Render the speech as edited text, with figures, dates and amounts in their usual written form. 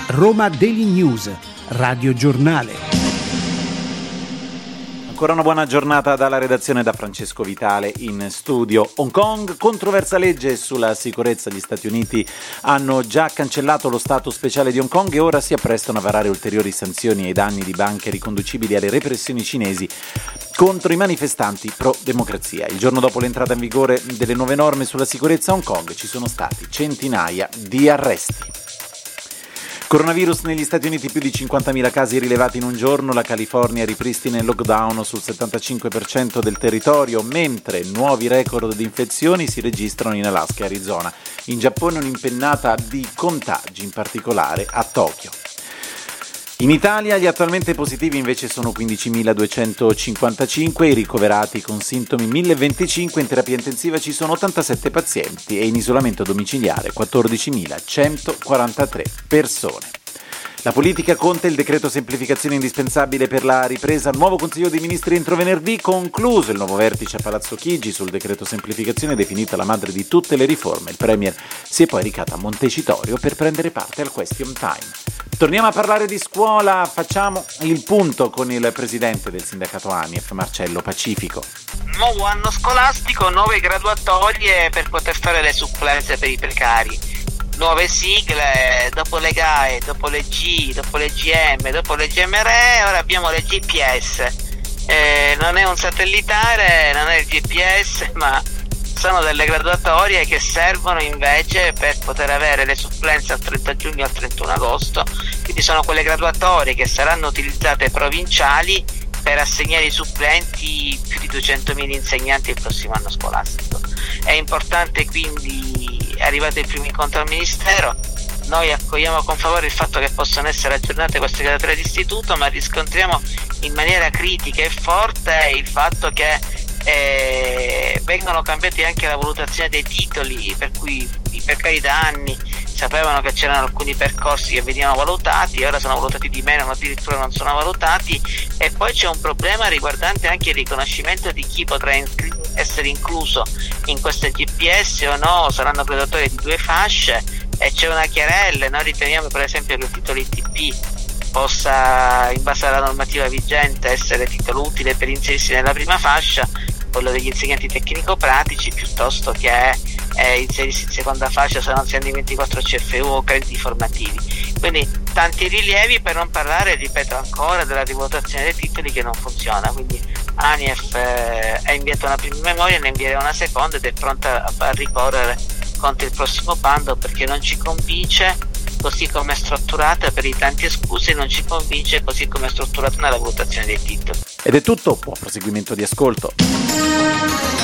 Roma Daily News, Radio Giornale. Ancora una buona giornata dalla redazione, da Francesco Vitale in studio. Hong Kong, controversa legge sulla sicurezza. Gli Stati Uniti hanno già cancellato lo stato speciale di Hong Kong e ora si apprestano a varare ulteriori sanzioni ai danni di banche riconducibili alle repressioni cinesi contro i manifestanti pro-democrazia. Il giorno dopo l'entrata in vigore delle nuove norme sulla sicurezza a Hong Kong ci sono stati centinaia di arresti. Coronavirus negli Stati Uniti, più di 50.000 casi rilevati in un giorno. La California ripristina il lockdown sul 75% del territorio, mentre nuovi record di infezioni si registrano in Alaska e Arizona. In Giappone un'impennata di contagi, in particolare a Tokyo. In Italia gli attualmente positivi invece sono 15.255, i ricoverati con sintomi 1.025, in terapia intensiva ci sono 87 pazienti e in isolamento domiciliare 14.143 persone. La politica conta, il decreto semplificazione indispensabile per la ripresa. Nuovo Consiglio dei Ministri entro venerdì, concluso il nuovo vertice a Palazzo Chigi sul decreto semplificazione, definita la madre di tutte le riforme. Il Premier si è poi recato a Montecitorio per prendere parte al Question Time. Torniamo a parlare di scuola, facciamo il punto con il presidente del sindacato ANIEF, Marcello Pacifico. Nuovo anno scolastico, nuove graduatorie per poter fare le supplenze per i precari. Nuove sigle, dopo le GAE, dopo le G, dopo le GM, dopo le GMRE, ora abbiamo le GPS. Non è un satellitare, non è il GPS, ma sono delle graduatorie che servono invece per poter avere le supplenze al 30 giugno e al 31 agosto. Quindi sono quelle graduatorie che saranno utilizzate provinciali per assegnare i supplenti più di 200.000 insegnanti il prossimo anno scolastico. È importante, quindi è arrivato il primo incontro al Ministero. Noi accogliamo con favore il fatto che possano essere aggiornate queste graduatorie d'istituto, ma riscontriamo in maniera critica e forte il fatto che vengono cambiati anche la valutazione dei titoli, per cui i precari da anni sapevano che c'erano alcuni percorsi che venivano valutati, ora sono valutati di meno, ma addirittura non sono valutati. E poi c'è un problema riguardante anche il riconoscimento di chi potrà essere incluso in queste GPS o no. Saranno graduatorie di 2 fasce e c'è una chiarella. Noi riteniamo per esempio che il titolo ITP possa, in base alla normativa vigente, essere titolo utile per inserirsi nella prima fascia, quello degli insegnanti tecnico-pratici, piuttosto che inserirsi in seconda fascia se non si hanno i 24 CFU o crediti formativi. Quindi tanti rilievi, per non parlare, ripeto ancora, della rivalutazione dei titoli che non funziona. Quindi ANIEF ha inviato una prima memoria, ne invierà una seconda ed è pronta a ricorrere contro il prossimo bando, perché non ci convince così come è strutturata, per i tanti esclusi non ci convince così come è strutturata nella valutazione dei titoli. Ed è tutto, buon proseguimento di ascolto.